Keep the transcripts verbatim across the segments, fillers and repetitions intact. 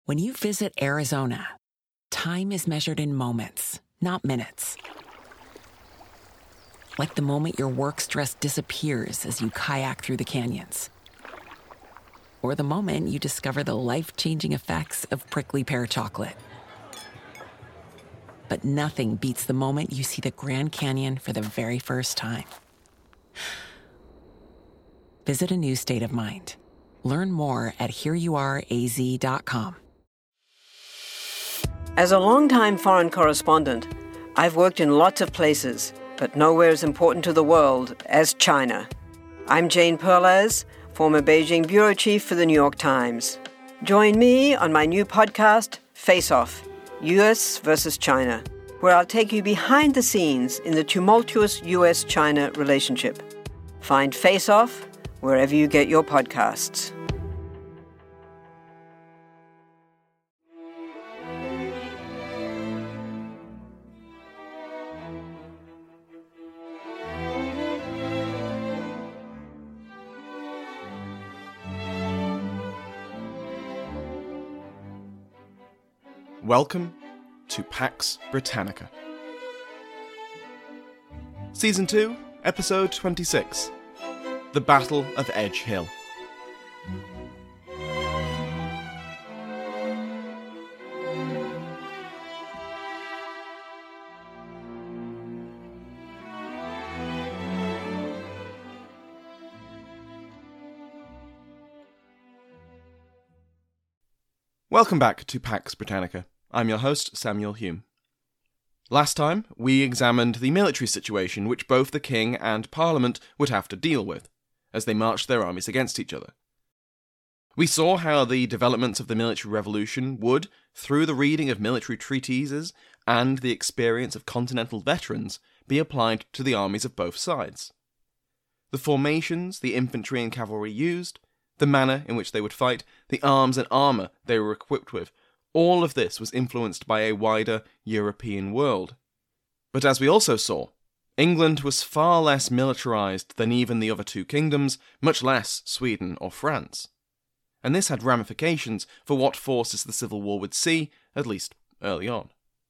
When you visit Arizona, time is measured in moments, not minutes. Like the moment your work stress disappears as you kayak through the canyons. Or the moment you discover the life-changing effects of prickly pear chocolate. But nothing beats the moment you see the Grand Canyon for the very first time. Visit a new state of mind. Learn more at here you are a z dot com. As a longtime foreign correspondent, I've worked in lots of places, but nowhere as important to the world as China. I'm Jane Perlez, former Beijing bureau chief for the New York Times. Join me on my new podcast, Face Off, U S versus China, where I'll take you behind the scenes in the tumultuous U S China relationship. Find Face Off wherever you get your podcasts. Welcome to Pax Britannica. Season two, Episode twenty-six, The Battle of Edge Hill. Welcome back to Pax Britannica. I'm your host, Samuel Hume. Last time, we examined the military situation which both the King and Parliament would have to deal with, as they marched their armies against each other. We saw how the developments of the military revolution would, through the reading of military treatises and the experience of continental veterans, be applied to the armies of both sides. The formations the infantry and cavalry used, the manner in which they would fight, the arms and armour they were equipped with, all of this was influenced by a wider European world. But as we also saw, England was far less militarised than even the other two kingdoms, much less Sweden or France. And this had ramifications for what forces the Civil War would see, at least early on.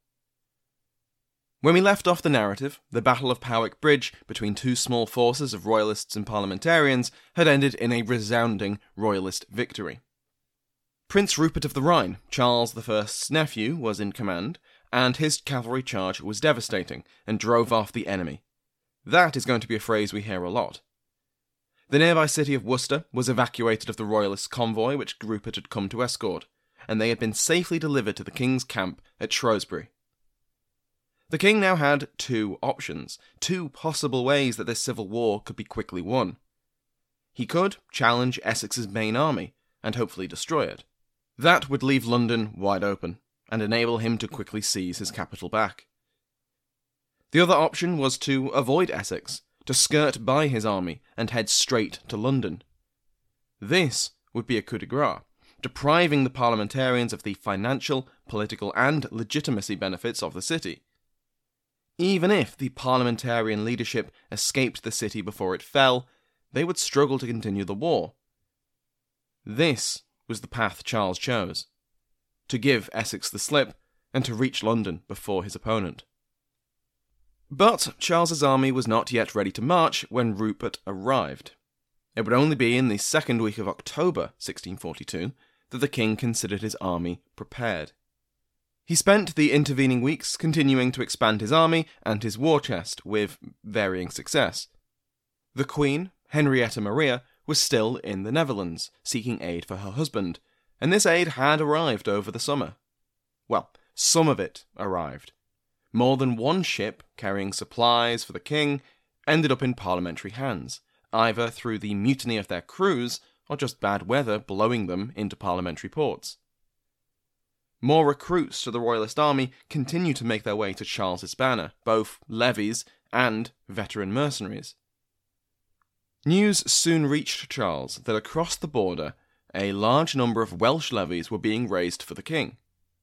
When we left off the narrative, the Battle of Powick Bridge between two small forces of royalists and parliamentarians had ended in a resounding royalist victory. Prince Rupert of the Rhine, Charles the First's nephew, was in command, and his cavalry charge was devastating, and drove off the enemy. That is going to be a phrase we hear a lot. The nearby city of Worcester was evacuated of the royalist convoy which Rupert had come to escort, and they had been safely delivered to the king's camp at Shrewsbury. The king now had two options, two possible ways that this civil war could be quickly won. He could challenge Essex's main army, and hopefully destroy it. That would leave London wide open, and enable him to quickly seize his capital back. The other option was to avoid Essex, to skirt by his army and head straight to London. This would be a coup de grace, depriving the parliamentarians of the financial, political and legitimacy benefits of the city. Even if the parliamentarian leadership escaped the city before it fell, they would struggle to continue the war. This was the path Charles chose, to give Essex the slip and to reach London before his opponent. But Charles's army was not yet ready to march when Rupert arrived. It would only be in the second week of October sixteen forty-two that the king considered his army prepared. He spent the intervening weeks continuing to expand his army and his war chest with varying success. The Queen, Henrietta Maria, was still in the Netherlands, seeking aid for her husband, and this aid had arrived over the summer. Well, some of it arrived. More than one ship carrying supplies for the king ended up in parliamentary hands, either through the mutiny of their crews or just bad weather blowing them into parliamentary ports. More recruits to the royalist army continued to make their way to Charles's banner, both levies and veteran mercenaries. News soon reached Charles that across the border, a large number of Welsh levies were being raised for the king.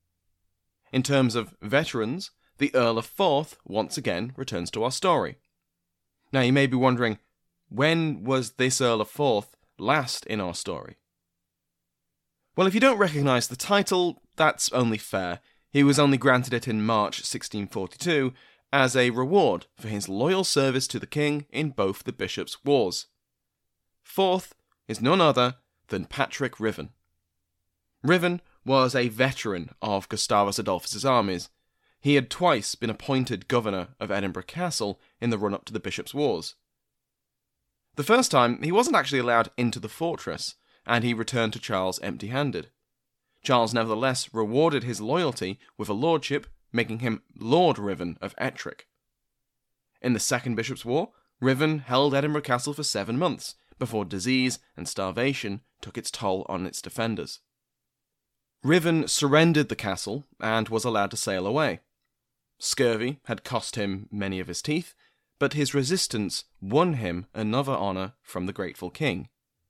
In terms of veterans, the Earl of Forth once again returns to our story. Now you may be wondering, when was this Earl of Forth last in our story? Well, if you don't recognise the title, that's only fair. He was only granted it in March sixteen forty-two as a reward for his loyal service to the king in both the bishops' wars. Fourth is none other than Patrick Ruthven. Ruthven was a veteran of Gustavus Adolphus's armies. He had twice been appointed governor of Edinburgh Castle in the run-up to the bishops' wars. The first time, he wasn't actually allowed into the fortress, and he returned to Charles empty-handed. Charles nevertheless rewarded his loyalty with a lordship, making him Lord Ruthven of Ettrick. In the Second Bishops' War, Ruthven held Edinburgh Castle for seven months, before disease and starvation took its toll on its defenders. Ruthven surrendered the castle and was allowed to sail away. Scurvy had cost him many of his teeth, but his resistance won him another honour from the grateful king.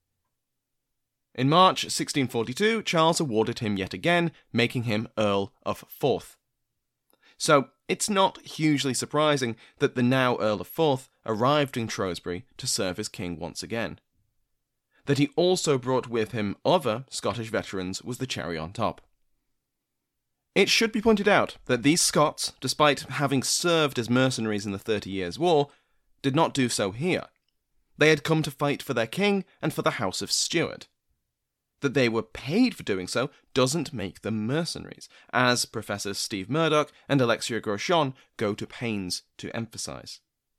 In March sixteen forty-two, Charles awarded him yet again, making him Earl of Forth. So, it's not hugely surprising that the now Earl of Forth arrived in Shrewsbury to serve as king once again. That he also brought with him other Scottish veterans was the cherry on top. It should be pointed out that these Scots, despite having served as mercenaries in the Thirty Years' War, did not do so here. They had come to fight for their king and for the House of Stuart. That they were paid for doing so doesn't make them mercenaries, as Professors Steve Murdoch and Alexia Groshon go to pains to emphasise.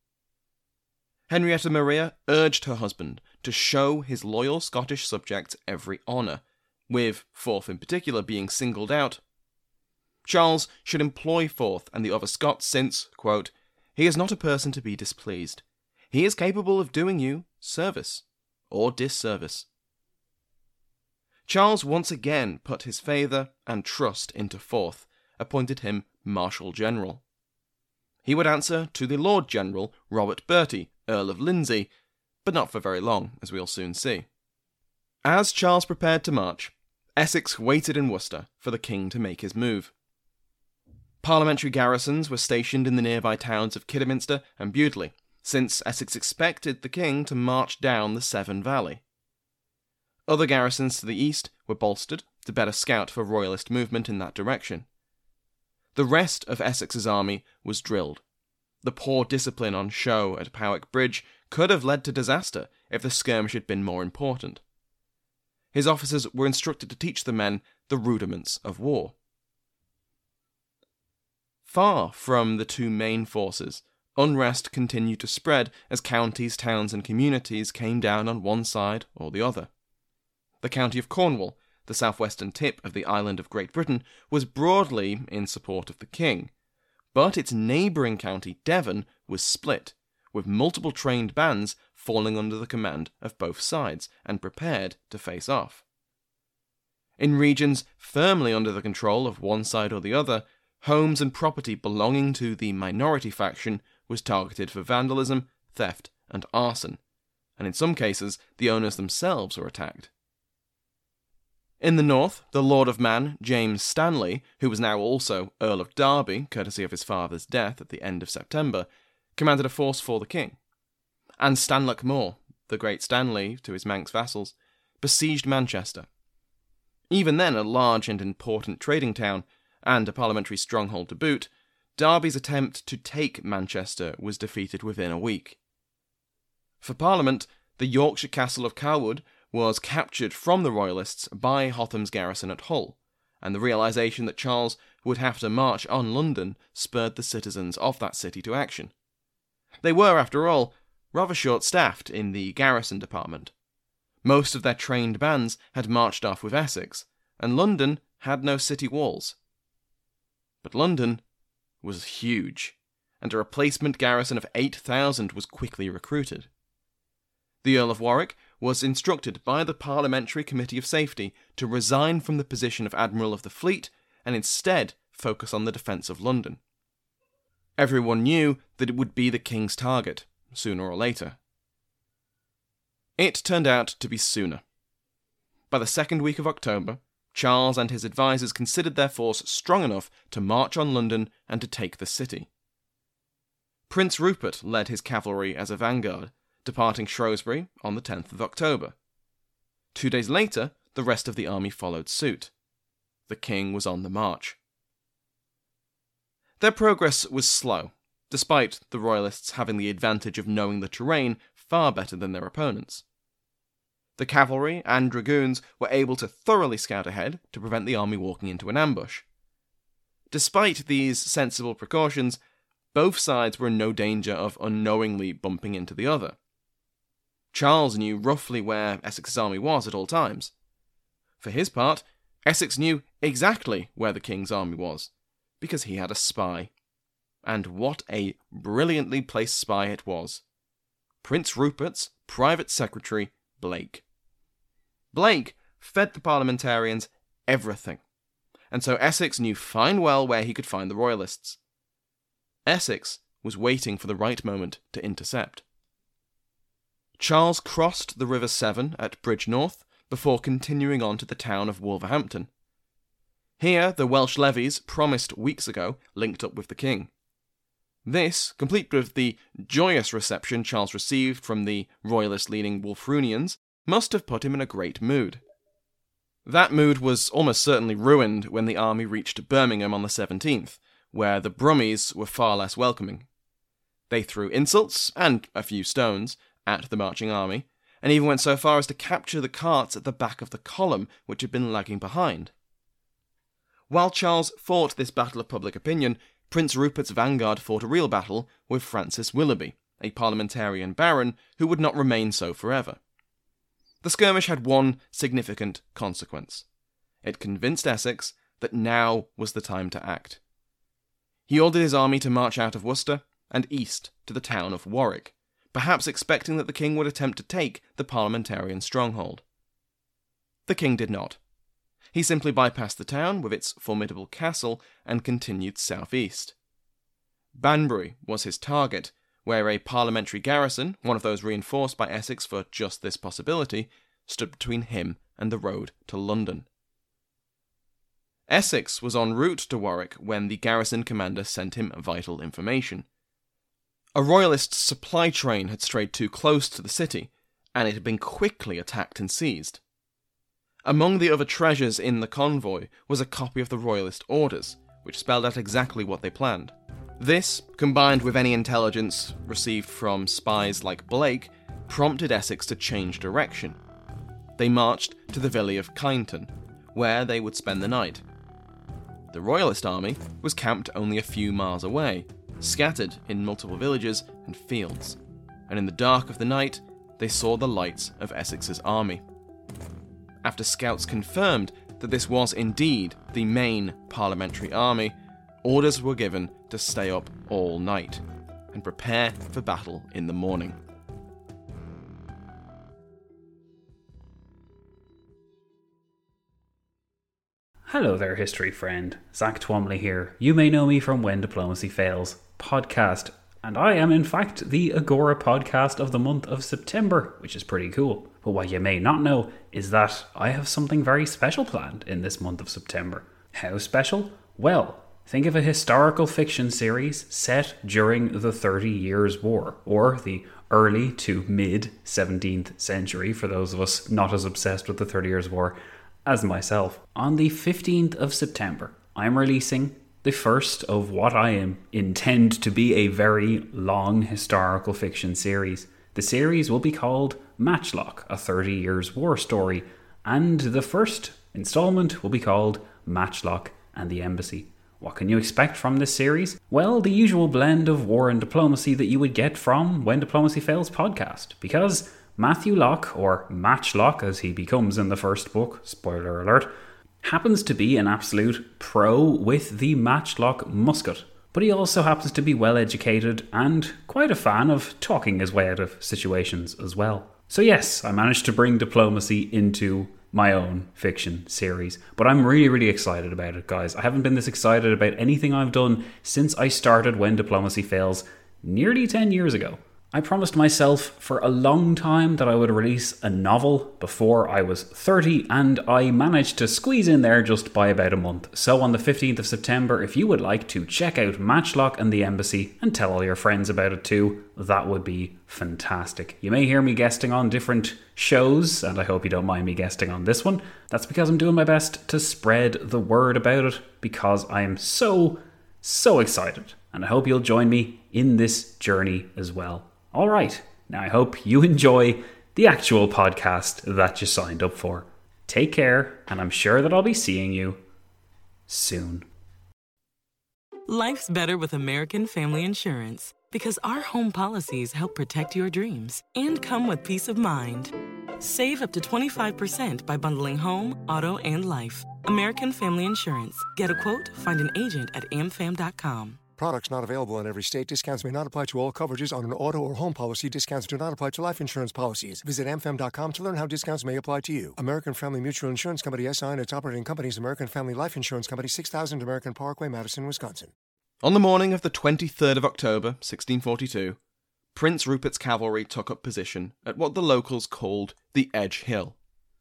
Henrietta Maria urged her husband to show his loyal Scottish subjects every honour, with Forth in particular being singled out. Charles should employ Forth and the other Scots since, quote, he is not a person to be displeased. He is capable of doing you service or disservice. Charles once again put his favour and trust into Forth, appointed him Marshal General. He would answer to the Lord General Robert Bertie, Earl of Lindsey, but not for very long, as we'll soon see. As Charles prepared to march, Essex waited in Worcester for the king to make his move. Parliamentary garrisons were stationed in the nearby towns of Kidderminster and Bewdley, since Essex expected the king to march down the Severn Valley. Other garrisons to the east were bolstered to better scout for royalist movement in that direction. The rest of Essex's army was drilled. The poor discipline on show at Powick Bridge could have led to disaster if the skirmish had been more important. His officers were instructed to teach the men the rudiments of war. Far from the two main forces, unrest continued to spread as counties, towns and communities came down on one side or the other. The county of Cornwall, the southwestern tip of the island of Great Britain, was broadly in support of the king, but its neighbouring county, Devon, was split, with multiple trained bands falling under the command of both sides and prepared to face off. In regions firmly under the control of one side or the other, homes and property belonging to the minority faction was targeted for vandalism, theft, and arson, and in some cases the owners themselves were attacked. In the north, the Lord of Man, James Stanley, who was now also Earl of Derby, courtesy of his father's death at the end of September, commanded a force for the king. And Stanlock Moore, the great Stanley to his Manx vassals, besieged Manchester. Even then a large and important trading town, and a parliamentary stronghold to boot, Derby's attempt to take Manchester was defeated within a week. For Parliament, the Yorkshire castle of Carwood was captured from the Royalists by Hotham's garrison at Hull, and the realisation that Charles would have to march on London spurred the citizens of that city to action. They were, after all, rather short-staffed in the garrison department. Most of their trained bands had marched off with Essex, and London had no city walls. But London was huge, and a replacement garrison of eight thousand was quickly recruited. The Earl of Warwick was instructed by the Parliamentary Committee of Safety to resign from the position of Admiral of the Fleet and instead focus on the defence of London. Everyone knew that it would be the king's target, sooner or later. It turned out to be sooner. By the second week of October, Charles and his advisers considered their force strong enough to march on London and to take the city. Prince Rupert led his cavalry as a vanguard, departing Shrewsbury on the tenth of October. Two days later, the rest of the army followed suit. The king was on the march. Their progress was slow, despite the royalists having the advantage of knowing the terrain far better than their opponents. The cavalry and dragoons were able to thoroughly scout ahead to prevent the army walking into an ambush. Despite these sensible precautions, both sides were in no danger of unknowingly bumping into the other. Charles knew roughly where Essex's army was at all times. For his part, Essex knew exactly where the king's army was, because he had a spy. And what a brilliantly placed spy it was. Prince Rupert's private secretary, Blake. Blake fed the parliamentarians everything, and so Essex knew fine well where he could find the royalists. Essex was waiting for the right moment to intercept. Charles crossed the River Severn at Bridgnorth before continuing on to the town of Wolverhampton. Here, the Welsh levies, promised weeks ago, linked up with the king. This, complete with the joyous reception Charles received from the royalist-leaning Wulfrunians, must have put him in a great mood. That mood was almost certainly ruined when the army reached Birmingham on the seventeenth, where the Brummies were far less welcoming. They threw insults, and a few stones, at the marching army, and even went so far as to capture the carts at the back of the column which had been lagging behind. While Charles fought this battle of public opinion, Prince Rupert's vanguard fought a real battle with Francis Willoughby, a parliamentarian baron who would not remain so forever. The skirmish had one significant consequence. It convinced Essex that now was the time to act. He ordered his army to march out of Worcester and east to the town of Warwick, perhaps expecting that the king would attempt to take the parliamentarian stronghold. The king did not. He simply bypassed the town with its formidable castle and continued southeast. Banbury was his target, where a parliamentary garrison, one of those reinforced by Essex for just this possibility, stood between him and the road to London. Essex was en route to Warwick when the garrison commander sent him vital information. A royalist supply train had strayed too close to the city, and it had been quickly attacked and seized. Among the other treasures in the convoy was a copy of the royalist orders, which spelled out exactly what they planned. This, combined with any intelligence received from spies like Blake, prompted Essex to change direction. They marched to the village of Kyneton, where they would spend the night. The royalist army was camped only a few miles away, scattered in multiple villages and fields, and in the dark of the night they saw the lights of Essex's army. After scouts confirmed that this was indeed the main parliamentary army, orders were given to stay up all night and prepare for battle in the morning. Hello there, history friend. Zach Twomley here. You may know me from When Diplomacy Fails podcast, and I am in fact the Agora podcast of the month of September, which is pretty cool. But what you may not know is that I have something very special planned in this month of September. How special? Well, think of a historical fiction series set during the Thirty Years' War, or the early to mid seventeenth century, for those of us not as obsessed with the Thirty Years' War as myself. On the fifteenth of September, I'm releasing the first of what I am intend to be a very long historical fiction series. The series will be called Matchlock, a Thirty Years' War story, and the first installment will be called Matchlock and the Embassy. What can you expect from this series? Well, the usual blend of war and diplomacy that you would get from When Diplomacy Fails podcast, because Matthew Locke, or Matchlock as he becomes in the first book, spoiler alert, happens to be an absolute pro with the matchlock musket. But he also happens to be well educated and quite a fan of talking his way out of situations as well. So yes, I managed to bring diplomacy into my own fiction series, but I'm really, really excited about it, guys. I haven't been this excited about anything I've done since I started When Diplomacy Fails nearly ten years ago. I promised myself for a long time that I would release a novel before I was thirty, and I managed to squeeze in there just by about a month. So on the fifteenth of September, if you would like to check out Matchlock and the Embassy and tell all your friends about it too, that would be fantastic. You may hear me guesting on different shows, and I hope you don't mind me guesting on this one. That's because I'm doing my best to spread the word about it, because I am so, so excited. And I hope you'll join me in this journey as well. All right, now I hope you enjoy the actual podcast that you signed up for. Take care, and I'm sure that I'll be seeing you soon. Life's better with American Family Insurance because our home policies help protect your dreams and come with peace of mind. Save up to twenty-five percent by bundling home, auto, and life. American Family Insurance. Get a quote, find an agent at a m fam dot com. Products not available in every state. Discounts may not apply to all coverages on an auto or home policy. Discounts do not apply to life insurance policies. Visit a m fam dot com to learn how discounts may apply to you. American Family Mutual Insurance Company S I and its operating companies, American Family Life Insurance Company, six thousand American Parkway, Madison, Wisconsin. On the morning of the twenty-third of October, sixteen forty-two, Prince Rupert's cavalry took up position at what the locals called the Edge Hill.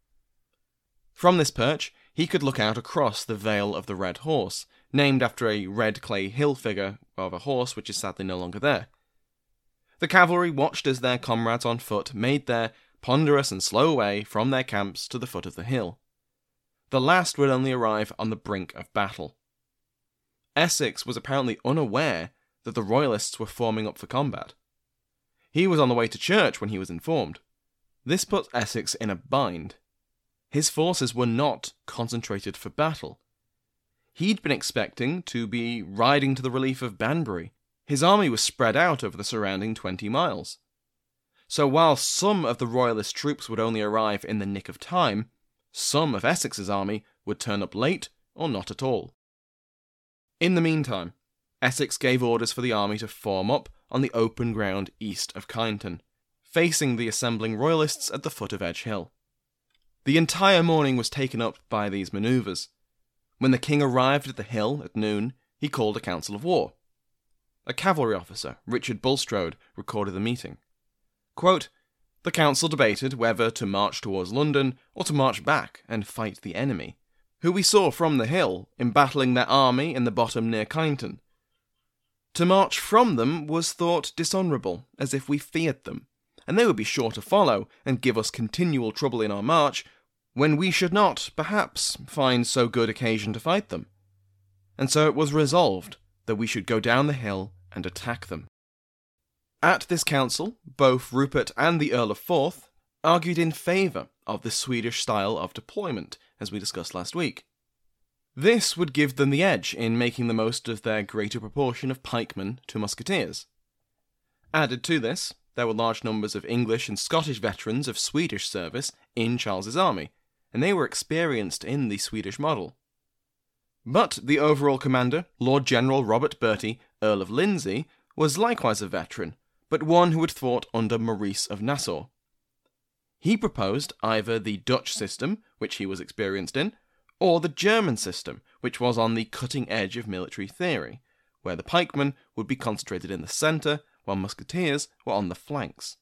From this perch, he could look out across the Vale of the Red Horse, named after a red clay hill figure of a horse which is sadly no longer there. The cavalry watched as their comrades on foot made their ponderous and slow way from their camps to the foot of the hill. The last would only arrive on the brink of battle. Essex was apparently unaware that the Royalists were forming up for combat. He was on the way to church when he was informed. This put Essex in a bind. His forces were not concentrated for battle. He'd been expecting to be riding to the relief of Banbury. His army was spread out over the surrounding twenty miles. So while some of the Royalist troops would only arrive in the nick of time, some of Essex's army would turn up late or not at all. In the meantime, Essex gave orders for the army to form up on the open ground east of Kyneton, facing the assembling Royalists at the foot of Edge Hill. The entire morning was taken up by these manoeuvres. When the king arrived at the hill at noon, he called a council of war. A cavalry officer, Richard Bulstrode, recorded the meeting. Quote, "The council debated whether to march towards London or to march back and fight the enemy, who we saw from the hill embattling their army in the bottom near Kyneton. To march from them was thought dishonourable, as if we feared them, and they would be sure to follow and give us continual trouble in our march, when we should not, perhaps, find so good occasion to fight them. And so it was resolved that we should go down the hill and attack them." At this council, both Rupert and the Earl of Forth argued in favour of the Swedish style of deployment, as we discussed last week. This would give them the edge in making the most of their greater proportion of pikemen to musketeers. Added to this, there were large numbers of English and Scottish veterans of Swedish service in Charles's army, and they were experienced in the Swedish model. But the overall commander, Lord General Robert Bertie, Earl of Lindsey, was likewise a veteran, but one who had fought under Maurice of Nassau. He proposed either the Dutch system, which he was experienced in, or the German system, which was on the cutting edge of military theory, where the pikemen would be concentrated in the centre, while musketeers were on the flanks.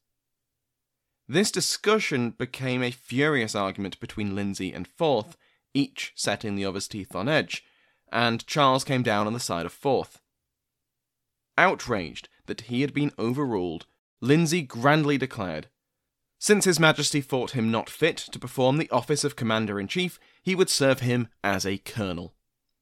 This discussion became a furious argument between Lindsey and Forth, each setting the other's teeth on edge, and Charles came down on the side of Forth. Outraged that he had been overruled, Lindsey grandly declared, since His Majesty thought him not fit to perform the office of Commander-in-Chief, he would serve him as a colonel.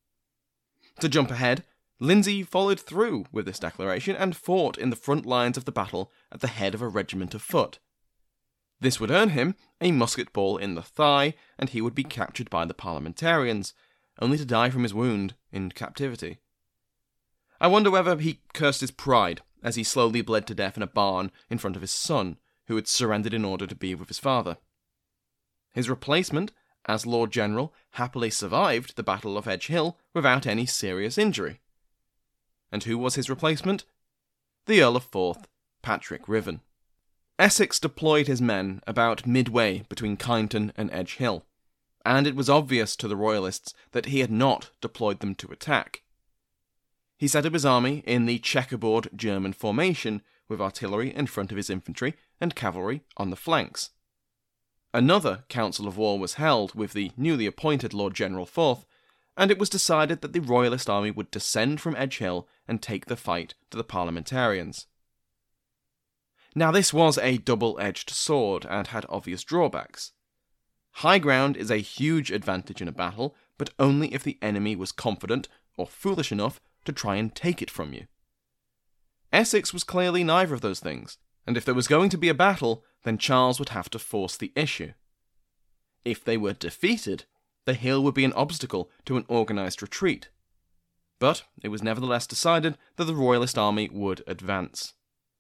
To jump ahead, Lindsey followed through with this declaration and fought in the front lines of the battle at the head of a regiment of foot. This would earn him a musket ball in the thigh, and he would be captured by the parliamentarians, only to die from his wound in captivity. I wonder whether he cursed his pride as he slowly bled to death in a barn in front of his son, who had surrendered in order to be with his father. His replacement, as Lord General, happily survived the Battle of Edge Hill without any serious injury. And who was his replacement? The Earl of Forth, Patrick Riven. Essex deployed his men about midway between Kyneton and Edge Hill, and it was obvious to the Royalists that he had not deployed them to attack. He set up his army in the checkerboard German formation, with artillery in front of his infantry and cavalry on the flanks. Another council of war was held with the newly appointed Lord General Forth, and it was decided that the Royalist army would descend from Edge Hill and take the fight to the Parliamentarians. Now this was a double-edged sword and had obvious drawbacks. High ground is a huge advantage in a battle, but only if the enemy was confident or foolish enough to try and take it from you. Essex was clearly neither of those things, and if there was going to be a battle, then Charles would have to force the issue. If they were defeated, the hill would be an obstacle to an organised retreat. But it was nevertheless decided that the Royalist army would advance.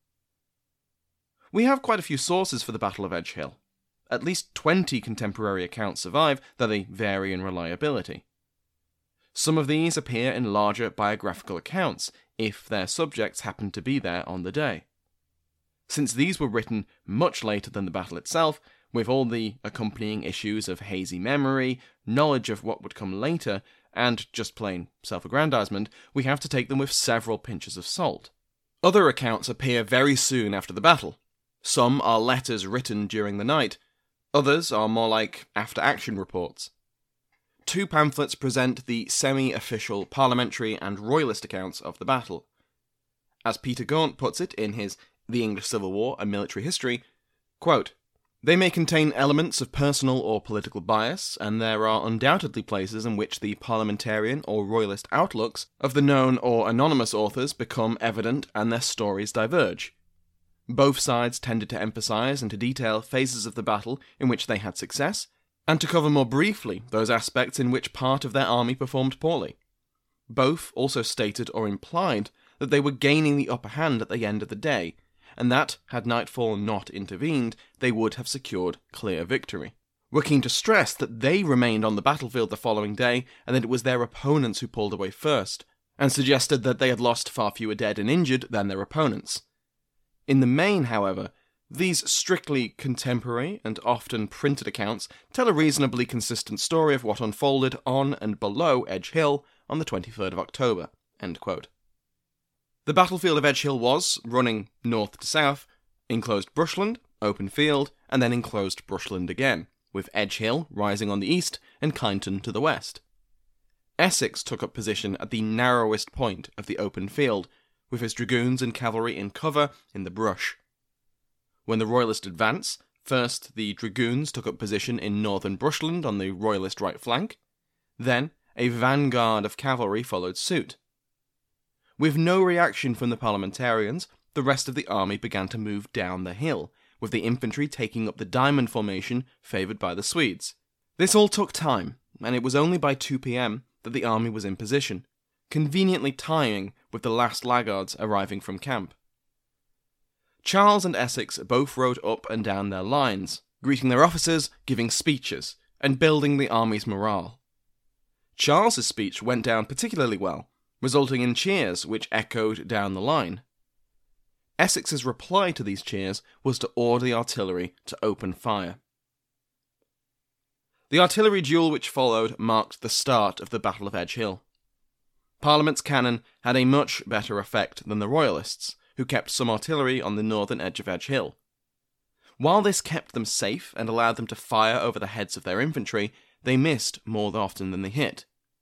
We have quite a few sources for the Battle of Edge Hill. At least twenty contemporary accounts survive, though they vary in reliability. Some of these appear in larger biographical accounts, if their subjects happened to be there on the day. Since these were written much later than the battle itself, with all the accompanying issues of hazy memory, knowledge of what would come later, and just plain self-aggrandizement, we have to take them with several pinches of salt. Other accounts appear very soon after the battle. Some are letters written during the night, others are more like after-action reports. Two pamphlets present the semi-official parliamentary and royalist accounts of the battle. As Peter Gaunt puts it in his The English Civil War, A Military History, quote, "They may contain elements of personal or political bias, and there are undoubtedly places in which the parliamentarian or royalist outlooks of the known or anonymous authors become evident and their stories diverge. Both sides tended to emphasise and to detail phases of the battle in which they had success, and to cover more briefly those aspects in which part of their army performed poorly. Both also stated or implied that they were gaining the upper hand at the end of the day, and that, had nightfall not intervened, they would have secured clear victory. Were keen to stress that they remained on the battlefield the following day, and that it was their opponents who pulled away first, and suggested that they had lost far fewer dead and injured than their opponents. In the main, however, these strictly contemporary and often printed accounts tell a reasonably consistent story of what unfolded on and below Edge Hill on the twenty-third of October." End quote. The battlefield of Edge Hill was, running north to south, enclosed brushland, open field, and then enclosed brushland again, with Edge Hill rising on the east and Kyneton to the west. Essex took up position at the narrowest point of the open field, with his dragoons and cavalry in cover in the brush. When the Royalist advance, first the dragoons took up position in northern brushland on the Royalist right flank, then a vanguard of cavalry followed suit. With no reaction from the parliamentarians, the rest of the army began to move down the hill, with the infantry taking up the diamond formation favoured by the Swedes. This all took time, and it was only by two p.m. that the army was in position, conveniently tying with the last laggards arriving from camp. Charles and Essex both rode up and down their lines, greeting their officers, giving speeches, and building the army's morale. Charles's speech went down particularly well, resulting in cheers which echoed down the line. Essex's reply to these cheers was to order the artillery to open fire. The artillery duel which followed marked the start of the Battle of Edge Hill. Parliament's cannon had a much better effect than the Royalists', who kept some artillery on the northern edge of Edge Hill. While this kept them safe and allowed them to fire over the heads of their infantry, they missed more often than they hit.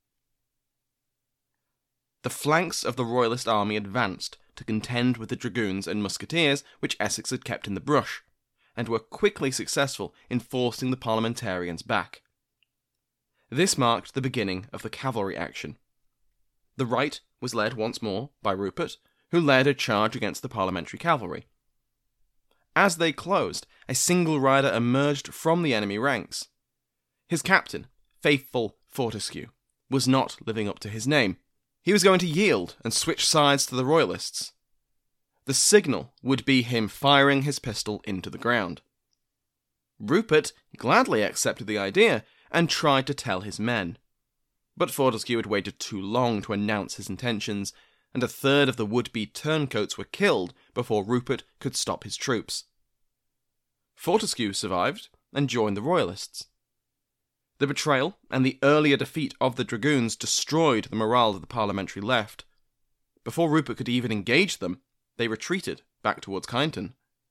The flanks of the Royalist army advanced to contend with the dragoons and musketeers which Essex had kept in the brush, and were quickly successful in forcing the parliamentarians back. This marked the beginning of the cavalry action. The right was led once more by Rupert, who led a charge against the parliamentary cavalry. As they closed, a single rider emerged from the enemy ranks. His captain, faithful Fortescue, was not living up to his name. He was going to yield and switch sides to the Royalists. The signal would be him firing his pistol into the ground. Rupert gladly accepted the idea and tried to tell his men. But Fortescue had waited too long to announce his intentions, and a third of the would-be turncoats were killed before Rupert could stop his troops. Fortescue survived and joined the Royalists. The betrayal and the earlier defeat of the dragoons destroyed the morale of the parliamentary left. Before Rupert could even engage them, they retreated back towards Kyneton.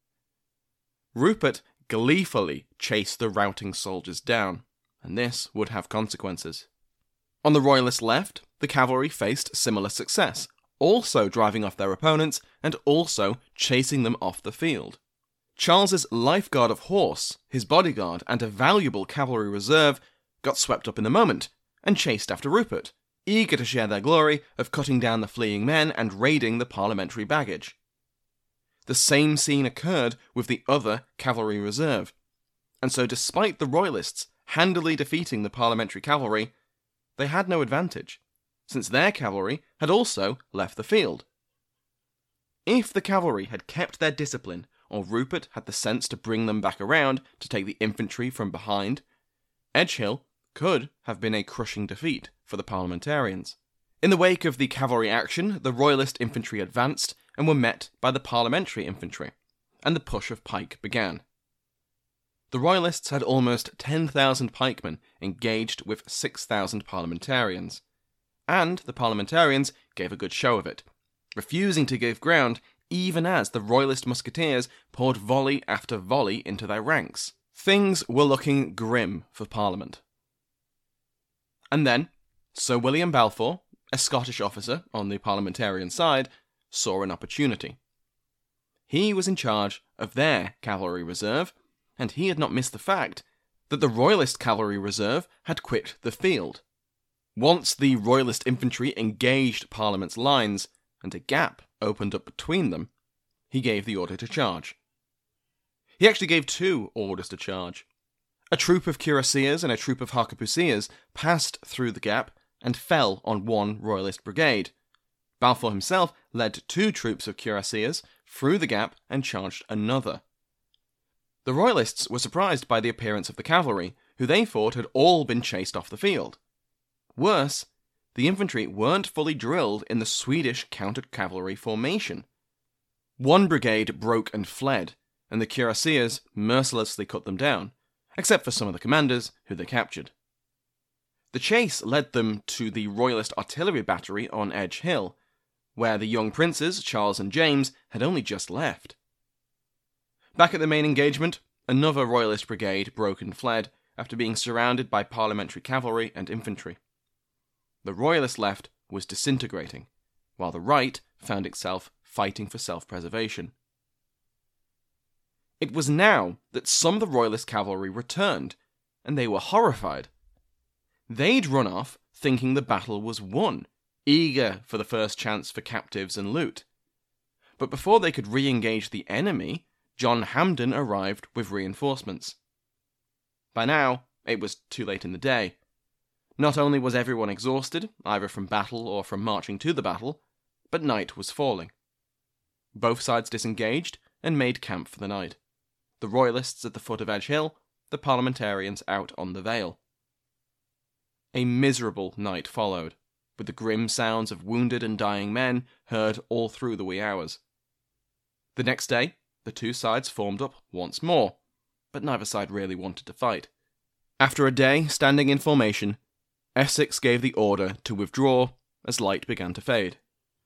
Rupert gleefully chased the routing soldiers down, and this would have consequences. On the Royalist left, the cavalry faced similar success, also driving off their opponents and also chasing them off the field. Charles's lifeguard of horse, his bodyguard, and a valuable cavalry reserve got swept up in the moment and chased after Rupert, eager to share their glory of cutting down the fleeing men and raiding the parliamentary baggage. The same scene occurred with the other cavalry reserve, and so despite the Royalists handily defeating the parliamentary cavalry, they had no advantage, since their cavalry had also left the field. If the cavalry had kept their discipline, or Rupert had the sense to bring them back around to take the infantry from behind, Edgehill could have been a crushing defeat for the parliamentarians. In the wake of the cavalry action, the Royalist infantry advanced and were met by the parliamentary infantry, and the push of pike began. The Royalists had almost ten thousand pikemen engaged with six thousand parliamentarians, and the parliamentarians gave a good show of it, refusing to give ground even as the Royalist musketeers poured volley after volley into their ranks. Things were looking grim for Parliament. And then, Sir William Balfour, a Scottish officer on the parliamentarian side, saw an opportunity. He was in charge of their cavalry reserve, and he had not missed the fact that the Royalist cavalry reserve had quit the field. Once the Royalist infantry engaged Parliament's lines, and a gap opened up between them, he gave the order to charge. He actually gave two orders to charge. A troop of cuirassiers and a troop of harquebusiers passed through the gap and fell on one Royalist brigade. Balfour himself led two troops of cuirassiers through the gap and charged another. The Royalists were surprised by the appearance of the cavalry, who they thought had all been chased off the field. Worse, the infantry weren't fully drilled in the Swedish counter-cavalry formation. One brigade broke and fled, and the cuirassiers mercilessly cut them down, except for some of the commanders, who they captured. The chase led them to the Royalist artillery battery on Edge Hill, where the young princes, Charles and James, had only just left. Back at the main engagement, another Royalist brigade broke and fled after being surrounded by parliamentary cavalry and infantry. The Royalist left was disintegrating, while the right found itself fighting for self-preservation. It was now that some of the Royalist cavalry returned, and they were horrified. They'd run off thinking the battle was won, eager for the first chance for captives and loot. But before they could re-engage the enemy, John Hampden arrived with reinforcements. By now, it was too late in the day. Not only was everyone exhausted, either from battle or from marching to the battle, but night was falling. Both sides disengaged and made camp for the night. The Royalists at the foot of Edge Hill, the parliamentarians out on the Vale. A miserable night followed, with the grim sounds of wounded and dying men heard all through the wee hours. The next day, the two sides formed up once more, but neither side really wanted to fight. After a day standing in formation, Essex gave the order to withdraw as light began to fade.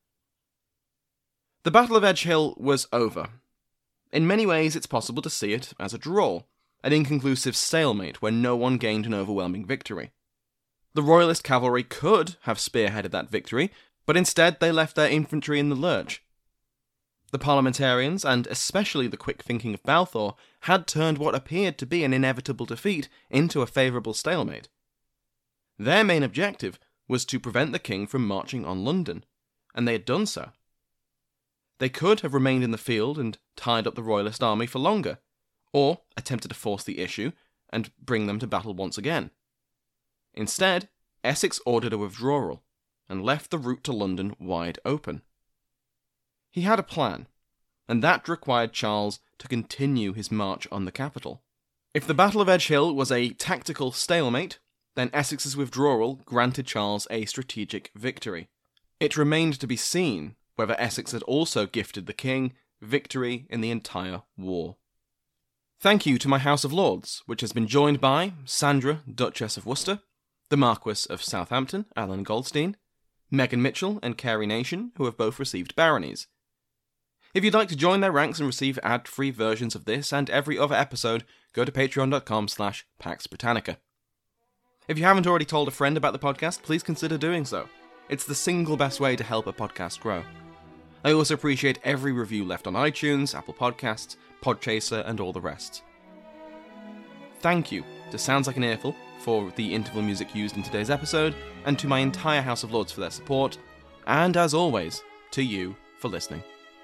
The Battle of Edge Hill was over. In many ways, it's possible to see it as a draw, an inconclusive stalemate where no one gained an overwhelming victory. The Royalist cavalry could have spearheaded that victory, but instead they left their infantry in the lurch. The parliamentarians, and especially the quick thinking of Balfour, had turned what appeared to be an inevitable defeat into a favourable stalemate. Their main objective was to prevent the king from marching on London, and they had done so. They could have remained in the field and tied up the Royalist army for longer, or attempted to force the issue and bring them to battle once again. Instead, Essex ordered a withdrawal, and left the route to London wide open. He had a plan, and that required Charles to continue his march on the capital. If the Battle of Edge Hill was a tactical stalemate, then Essex's withdrawal granted Charles a strategic victory. It remained to be seen whether Essex had also gifted the king victory in the entire war. Thank you to my House of Lords, which has been joined by Sandra, Duchess of Worcester, the Marquess of Southampton, Alan Goldstein, Megan Mitchell and Carrie Nation, who have both received baronies. If you'd like to join their ranks and receive ad-free versions of this and every other episode, go to patreon.com slash Pax Britannica. If you haven't already told a friend about the podcast, please consider doing so. It's the single best way to help a podcast grow. I also appreciate every review left on iTunes, Apple Podcasts, Podchaser, and all the rest. Thank you to Sounds Like an Earful for the interval music used in today's episode, and to my entire House of Lords for their support, and as always, to you for listening.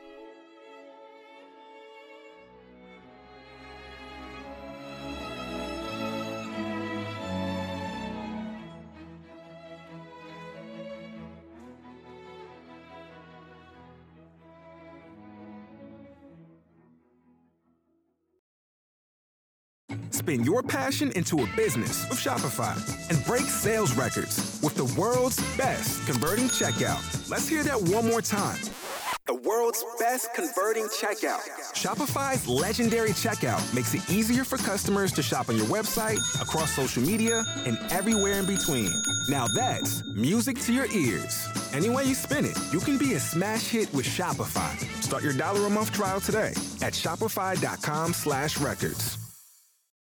Spin your passion into a business with Shopify and break sales records with the world's best converting checkout. Let's hear that one more time. The world's best converting checkout. Shopify's legendary checkout makes it easier for customers to shop on your website, across social media, and everywhere in between. Now that's music to your ears. Any way you spin it, you can be a smash hit with Shopify. Start your dollar a month trial today at shopify.com slash records.